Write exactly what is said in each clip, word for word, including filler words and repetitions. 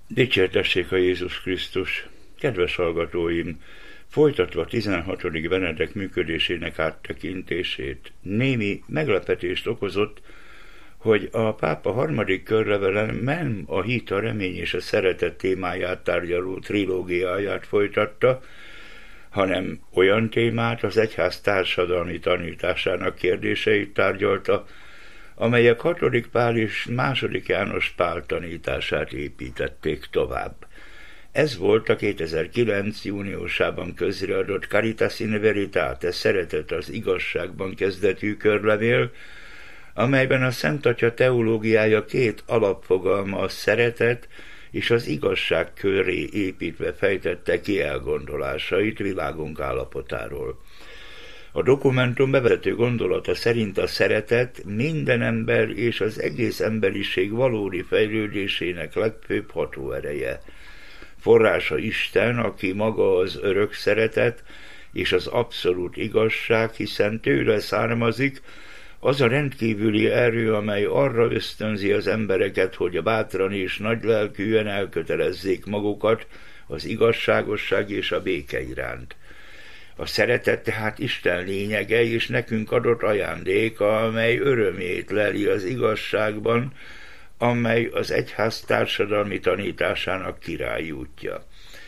Dicsértessék a Jézus Krisztus! Kedves hallgatóim! Folytatva tizenhatodik Benedek működésének áttekintését, némi meglepetést okozott, hogy a pápa harmadik körlevelen nem a hit, a remény és a szeretet témáját tárgyaló trilógiáját folytatta, hanem olyan témát, az egyház társadalmi tanításának kérdéseit tárgyalta, amelyek hatodik Pál és második János Pál tanítását építették tovább. Ez volt a kétezer-kilenc júniusában közreadott Caritas in Veritate, Szeretet az igazságban kezdetű körlevél, amelyben a Szent Atya teológiája két alapfogalma, a szeretet és az igazság köré építve fejtette ki elgondolásait világunk állapotáról. A dokumentum bevezető gondolata szerint a szeretet minden ember és az egész emberiség valódi fejlődésének legfőbb hatóereje. Forrása Isten, aki maga az örök szeretet és az abszolút igazság, hiszen tőle származik az a rendkívüli erő, amely arra ösztönzi az embereket, hogy bátran és nagylelkűen elkötelezzék magukat az igazságosság és a béke iránt. A szeretet tehát Isten lényege és nekünk adott ajándéka, amely örömét leli az igazságban, amely az egyház társadalmi tanításának királyi útja.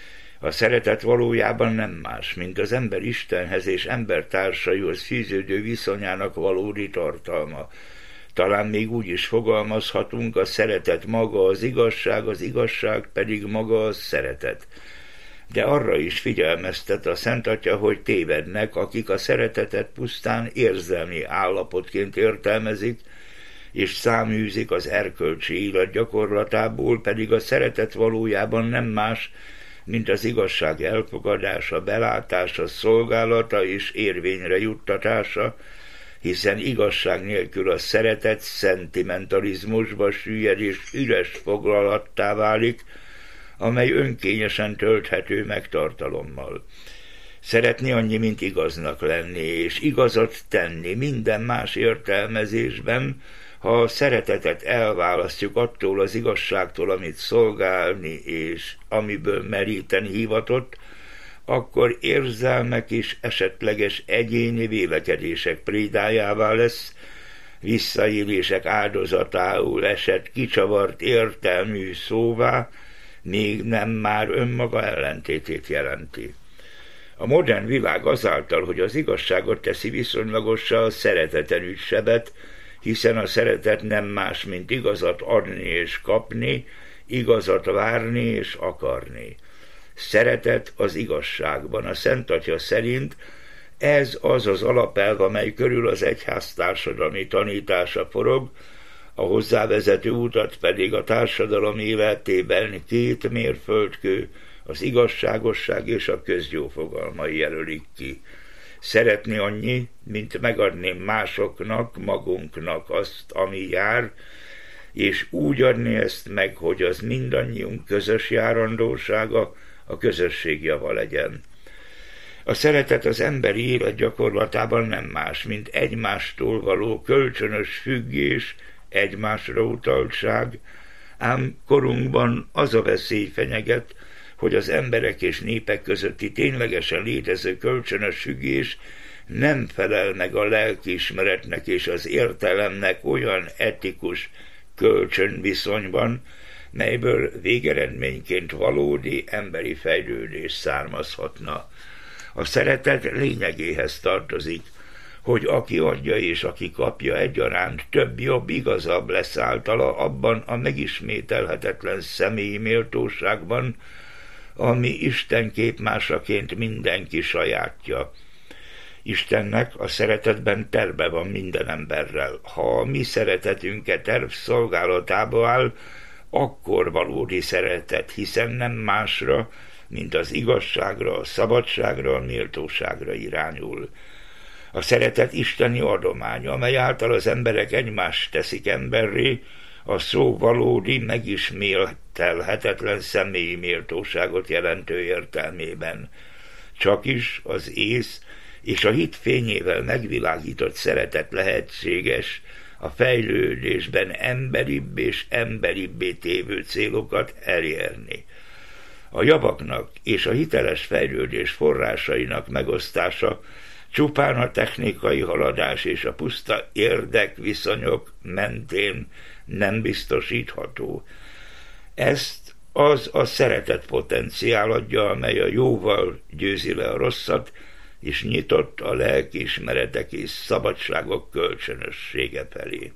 A szeretet valójában nem más, mint az ember Istenhez és embertársaihoz fűződő viszonyának valódi tartalma. Talán még úgy is fogalmazhatunk, a szeretet maga az igazság, az igazság pedig maga a szeretet. De arra is figyelmeztet a Szent Atya, hogy tévednek, akik a szeretetet pusztán érzelmi állapotként értelmezik, és száműzik az erkölcsi élet gyakorlatából, pedig a szeretet valójában nem más, mint az igazság elfogadása, belátása, szolgálata és érvényre juttatása, hiszen igazság nélkül a szeretet szentimentalizmusba süllyed és üres foglalattá válik, amely önkényesen tölthető meg tartalommal. Szeretni annyi, mint igaznak lenni, és igazat tenni minden más értelmezésben, ha a szeretetet elválasztjuk attól az igazságtól, amit szolgálni és amiből meríteni hivatott, akkor érzelmek és esetleges egyéni vélekedések prédájává lesz, visszaélések áldozatául esett kicsavart értelmű szóvá, még nem már önmaga ellentétét jelenti. A modern világ azáltal, hogy az igazságot teszi viszonylagossá, a szereteten üt sebet, hiszen a szeretet nem más, mint igazat adni és kapni, igazat várni és akarni. Szeretet az igazságban. A Szent Atya szerint ez az az alapelv, amely körül az egyház társadalmi tanítása forog, a hozzávezető utat pedig a társadalom életében két mérföldkő, az igazságosság és a közjó fogalmai jelölik ki. Szeretni annyi, mint megadni másoknak, magunknak azt, ami jár, és úgy adni ezt meg, hogy az mindannyiunk közös járandósága, a közösség java legyen. A szeretet az emberi élet gyakorlatában nem más, mint egymástól való kölcsönös függés, egymásra utaltság, ám korunkban az a veszély fenyeget, hogy az emberek és népek közötti ténylegesen létező kölcsönös függés nem felel meg a lelkiismeretnek és az értelemnek olyan etikus kölcsönviszonyban, melyből végeredményként valódi emberi fejlődés származhatna. A szeretet lényegéhez tartozik, hogy aki adja és aki kapja egyaránt több, jobb, igazabb lesz általa abban a megismételhetetlen személyi méltóságban, ami Isten képmásaként mindenki sajátja. Istennek a szeretetben terve van minden emberrel. Ha a mi szeretetünket terv szolgálatába áll, akkor valódi szeretet, hiszen nem másra, mint az igazságra, a szabadságra, a méltóságra irányul. A szeretet isteni adomány, amely által az emberek egymást teszik emberré, a szó valódi, megismételhetetlen személyi méltóságot jelentő értelmében. Csakis az ész és a hit fényével megvilágított szeretet lehetséges a fejlődésben emberibb és emberibbé tévő célokat elérni. A javaknak és a hiteles fejlődés forrásainak megosztása csupán a technikai haladás és a puszta érdekviszonyok mentén nem biztosítható. Ezt az a szeretet potenciál adja, amely a jóval győzi le a rosszat, és nyitott a lelkiismeretek és szabadságok kölcsönössége felé.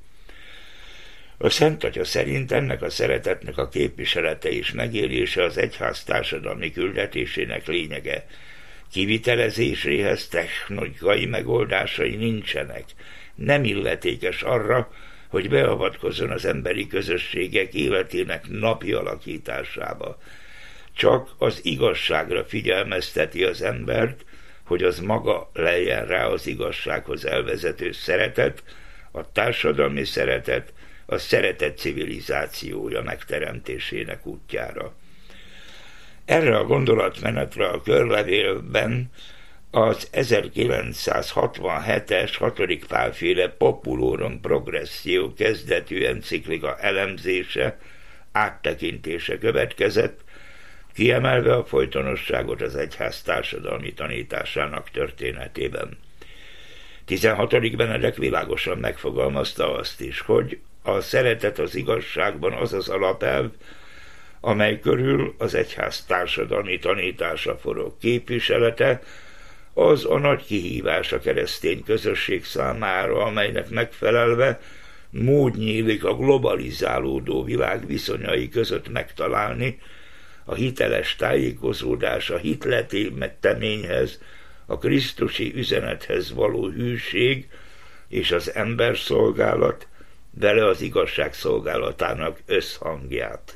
A Szent Atya szerint ennek a szeretetnek a képviselete és megélése az egyház társadalmi küldetésének lényege. Kivitelezéséhez technikai megoldásai nincsenek, nem illetékes arra, hogy beavatkozzon az emberi közösségek életének napi alakításába. Csak az igazságra figyelmezteti az embert, hogy az maga lejjen rá az igazsághoz elvezető szeretet, a társadalmi szeretet, a szeretet civilizációja megteremtésének útjára. Erre a gondolatmenetre a körlevélben az ezerkilencszázhatvanhetes hatodik Pál-féle Populorum Progressio kezdetű enciklika elemzése, áttekintése következett, kiemelve a folytonosságot az egyház társadalmi tanításának történetében. tizenhatodik Benedek világosan megfogalmazta azt is, hogy a szeretet az igazságban az az alapelv, amely körül az egyház társadalmi tanítása forog. Képviselete az a nagy kihívás a keresztény közösség számára, amelynek megfelelve mód nyílik a globalizálódó világ viszonyai között megtalálni a hiteles tájékozódás, a hitletéteményhez, a krisztusi üzenethez való hűség és az emberszolgálat, vele az igazság szolgálatának összhangját.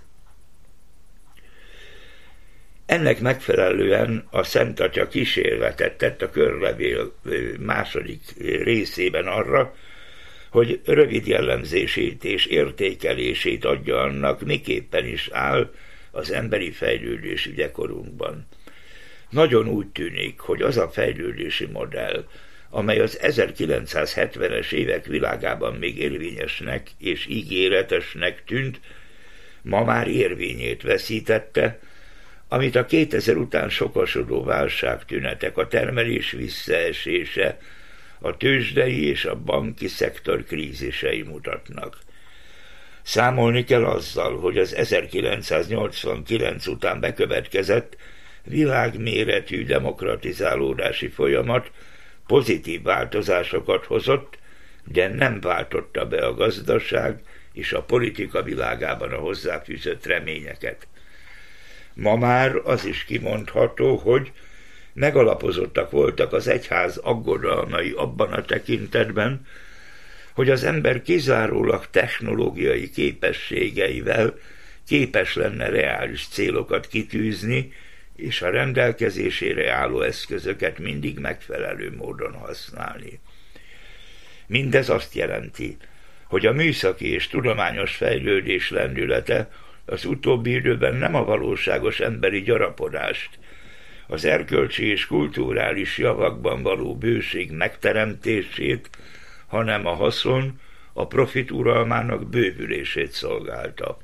Ennek megfelelően a Szent Atya kísérletet tett a körlevél második részében arra, hogy rövid jellemzését és értékelését adja annak, miképpen is áll az emberi fejlődés ügyekorunkban. Nagyon úgy tűnik, hogy az a fejlődési modell, amely az ezerkilencszázhetvenes évek világában még érvényesnek és ígéretesnek tűnt, ma már érvényét veszítette, amit a kétezer után sokasodó válságtünetek, a termelés visszaesése, a tőzsdei és a banki szektor krízisei mutatnak. Számolni kell azzal, hogy az ezerkilencszáznyolcvankilenc után bekövetkezett világméretű demokratizálódási folyamat pozitív változásokat hozott, de nem váltotta be a gazdaság és a politika világában a hozzáfűzött reményeket. Ma már az is kimondható, hogy megalapozottak voltak az egyház aggodalmai abban a tekintetben, hogy az ember kizárólag technológiai képességeivel képes lenne reális célokat kitűzni, és a rendelkezésére álló eszközöket mindig megfelelő módon használni. Mindez azt jelenti, hogy a műszaki és tudományos fejlődés lendülete az utóbbi időben nem a valóságos emberi gyarapodást, az erkölcsi és kulturális javakban való bőség megteremtését, hanem a haszon, a profit uralmának bővülését szolgálta.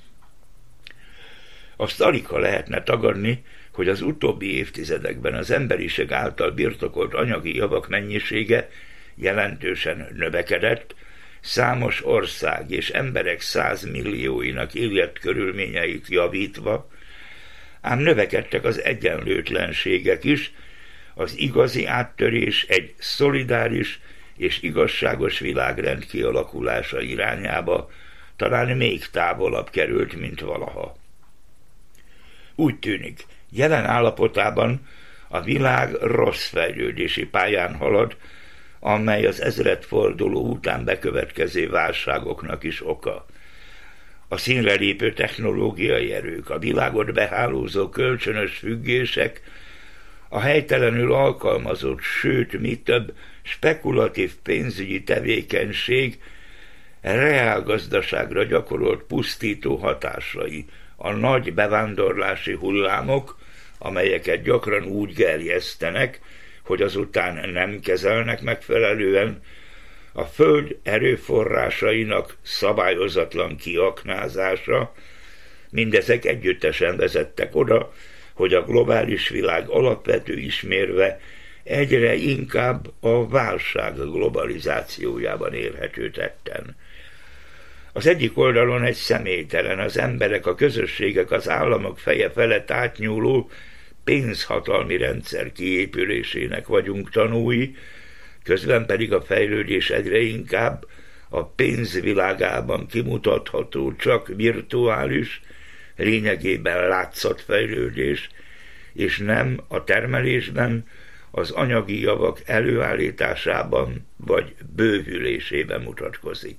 Azt aligha lehetne tagadni, hogy az utóbbi évtizedekben az emberiség által birtokolt anyagi javak mennyisége jelentősen növekedett, számos ország és emberek százmillióinak életkörülményeit javítva, ám növekedtek az egyenlőtlenségek is, az igazi áttörés egy szolidáris és igazságos világrend kialakulása irányába talán még távolabb került, mint valaha. Úgy tűnik, jelen állapotában a világ rossz fejlődési pályán halad, amely az ezredforduló után bekövetkező válságoknak is oka. A színre lépő technológiai erők, a világot behálózó kölcsönös függések, a helytelenül alkalmazott, sőt, mi több, spekulatív pénzügyi tevékenység reálgazdaságra gyakorolt pusztító hatásai, a nagy bevándorlási hullámok, amelyeket gyakran úgy gerjesztenek, hogy azután nem kezelnek megfelelően, a föld erőforrásainak szabályozatlan kiaknázása, mindezek együttesen vezettek oda, hogy a globális világ alapvető ismérve egyre inkább a válság globalizációjában érhető tetten. Az egyik oldalon egy személytelen, az emberek, a közösségek, az államok feje felett átnyúló pénzhatalmi rendszer kiépülésének vagyunk tanúi, közben pedig a fejlődés egyre inkább a pénzvilágában kimutatható, csak virtuális, lényegében látszatfejlődés, és nem a termelésben, az anyagi javak előállításában vagy bővülésében mutatkozik.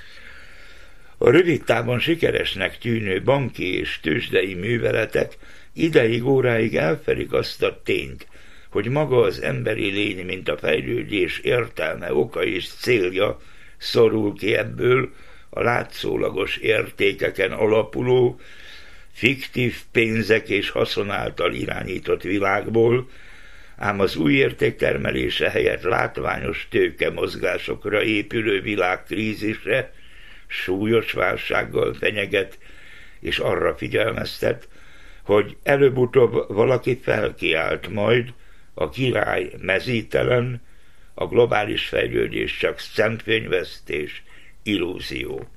A rövid távon sikeresnek tűnő banki és tőzsdei műveletek ideig óráig elfelik azt a tényt, hogy maga az emberi lény, mint a fejlődés értelme, oka és célja szorul ki ebből a látszólagos értékeken alapuló, fiktív pénzek és haszon által irányított világból, ám az új értéktermelése helyett látványos tőkemozgásokra épülő világkrízisre súlyos válsággal fenyeget, és arra figyelmeztet, hogy előbb-utóbb valaki felkiált majd, a király mezítelen, a globális fejlődés csak szemfényvesztés, illúzió.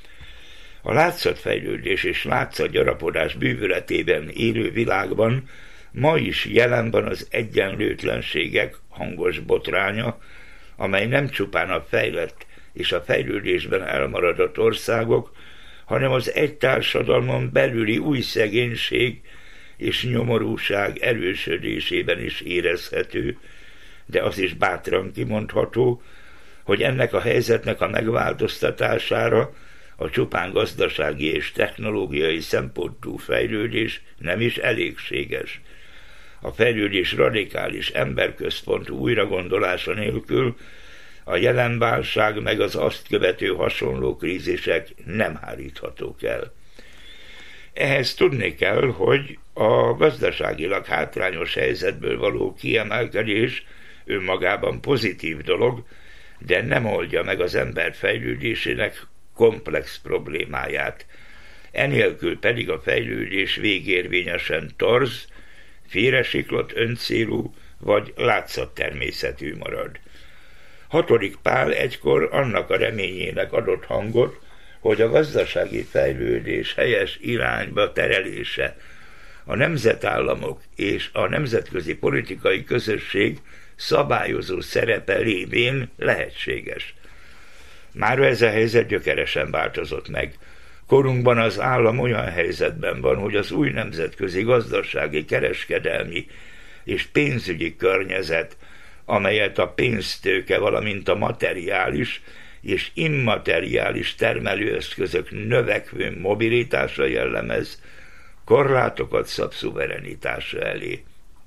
A látszatfejlődés és látszatgyarapodás bűvöletében élő világban ma is jelen van az egyenlőtlenségek hangos botránya, amely nem csupán a fejlett és a fejlődésben elmaradott országok, hanem az egy társadalmon belüli új szegénység és nyomorúság erősödésében is érezhető, de az is bátran kimondható, hogy ennek a helyzetnek a megváltoztatására a csupán gazdasági és technológiai szempontú fejlődés nem is elégséges. A fejlődés radikális emberközpontú újragondolása nélkül a jelen válság meg az azt követő hasonló krízisek nem háríthatók el. Ehhez tudni kell, hogy a gazdaságilag hátrányos helyzetből való kiemelkedés önmagában pozitív dolog, de nem oldja meg az ember fejlődésének komplex problémáját. Enélkül pedig a fejlődés végérvényesen torz, félresiklott öncélú vagy látszattermészetű marad. Hatodik Pál egykor annak a reményének adott hangot, hogy a gazdasági fejlődés helyes irányba terelése a nemzetállamok és a nemzetközi politikai közösség szabályozó szerepe révén lehetséges. Mára ez a helyzet gyökeresen változott meg. Korunkban az állam olyan helyzetben van, hogy az új nemzetközi gazdasági, kereskedelmi és pénzügyi környezet, amelyet a pénztőke, valamint a materiális és immateriális termelőeszközök növekvő mobilitása jellemez, korlátokat szab szuverenitása elé.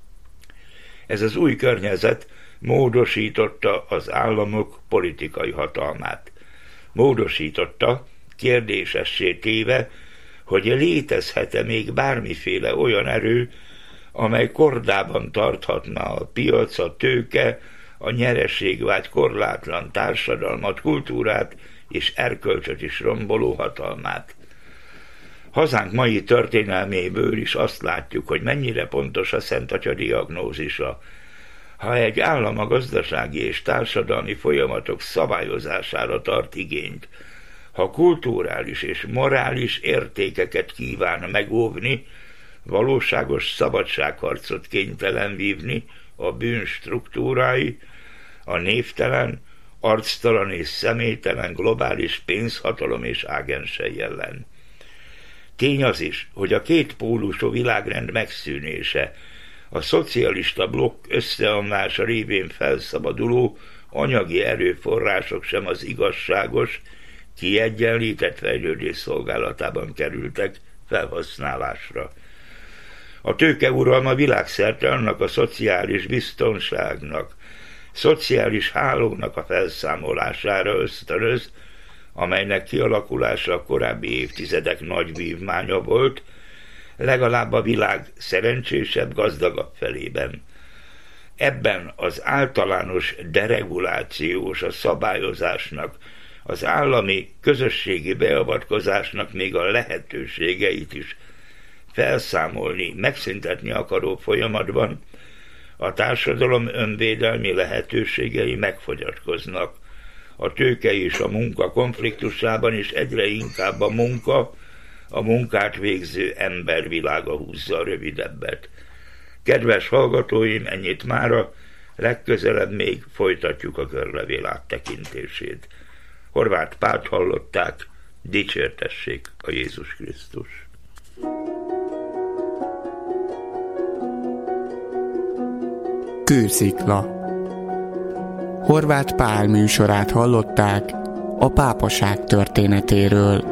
Ez az új környezet módosította az államok politikai hatalmát. Módosította, kérdésessé téve, hogy létezhet-e még bármiféle olyan erő, amely kordában tarthatna a piac, a tőke, a nyereségvágy korlátlan társadalmat, kultúrát és erkölcsöt is romboló hatalmát. Hazánk mai történelméből is azt látjuk, hogy mennyire pontos a Szent Atya diagnózisa. Ha egy állam a gazdasági és társadalmi folyamatok szabályozására tart igényt, ha kulturális és morális értékeket kíván megóvni, valóságos szabadságharcot kénytelen vívni a bűn struktúrái, a névtelen, arctalan és személytelen globális pénzhatalom és ágensei ellen. Tény az is, hogy a kétpólusú világrend megszűnése, a szocialista blokk összeomlása révén felszabaduló anyagi erőforrások sem az igazságos, kiegyenlített fejlődés szolgálatában kerültek felhasználásra. A tőkeuralma világszerte annak a szociális biztonságnak, szociális hálónak a felszámolására ösztönöz, amelynek kialakulása a korábbi évtizedek nagy vívmánya volt, legalább a világ szerencsésebb, gazdagabb felében. Ebben az általános deregulációs, a szabályozásnak, az állami közösségi beavatkozásnak még a lehetőségeit is felszámolni, megszüntetni akaró folyamatban a társadalom önvédelmi lehetőségei megfogyatkoznak. A tőke és a munka konfliktusában is egyre inkább a munka, a munkát végző ember világa húzza a rövidebbet. Kedves hallgatóim, ennyit mára, legközelebb még folytatjuk a körlevél áttekintését. Horváth Pált hallották, dicsértessék a Jézus Krisztus. Kőszikla. Horváth Pál műsorát hallották a pápaság történetéről.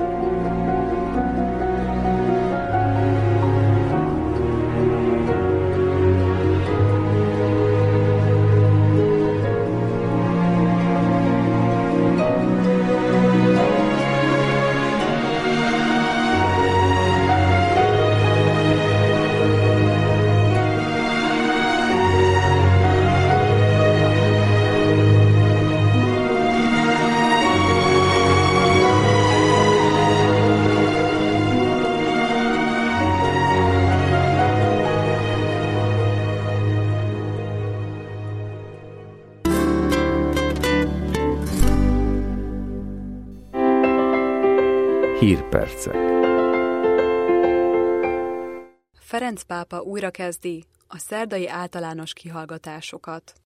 Hírpercek. Ferenc pápa újrakezdi a szerdai általános kihallgatásokat.